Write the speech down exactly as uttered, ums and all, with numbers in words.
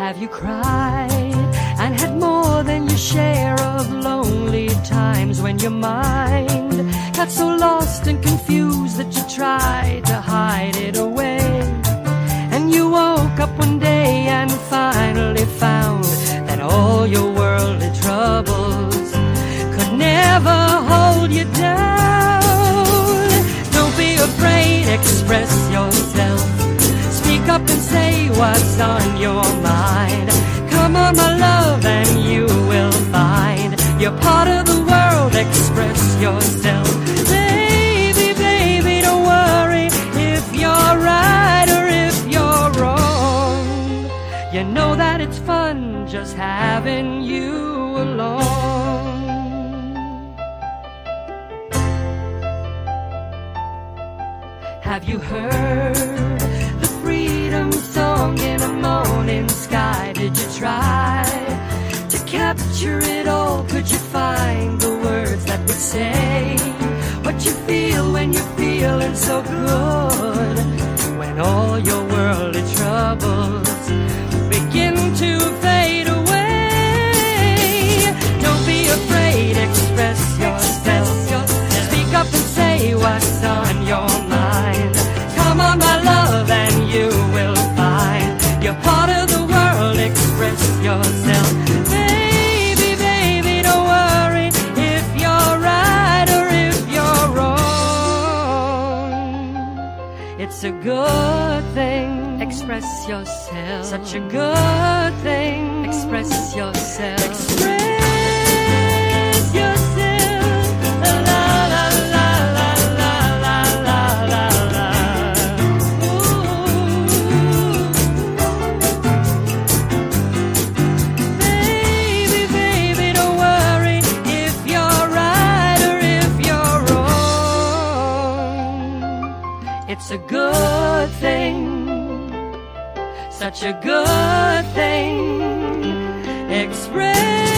Have you cried and had more than your share of lonely times when your mind got so lost and confused that you tried to hide it away? And you woke up one day and finally found that all your worldly troubles could never hold you down. Don't be afraid, express yourself. Speak up and say what's on your mind. Come on, my love, and you will find you're part of the world. Express yourself. Baby, baby, don't worry if you're right or if you're wrong. You know that it's fun just having you along. Have you heard the freedom song in a morning sky? Did you try to capture it all? Could you find the words that would say what you feel when you're feeling so good? When all your worldly troubles begin to fade away. Don't be afraid, express yourself. Speak up and say what's on your mind. Come on, my love, and you will find you're part of the world. Express yourself. Baby, baby, don't worry if you're right or if you're wrong. It's a good thing. Express yourself. Such a good thing. Express yourself. Express yourself. La la la la la la la la la. Baby, baby, don't worry if you're right or if you're wrong. It's a good thing. Such a good thing. Express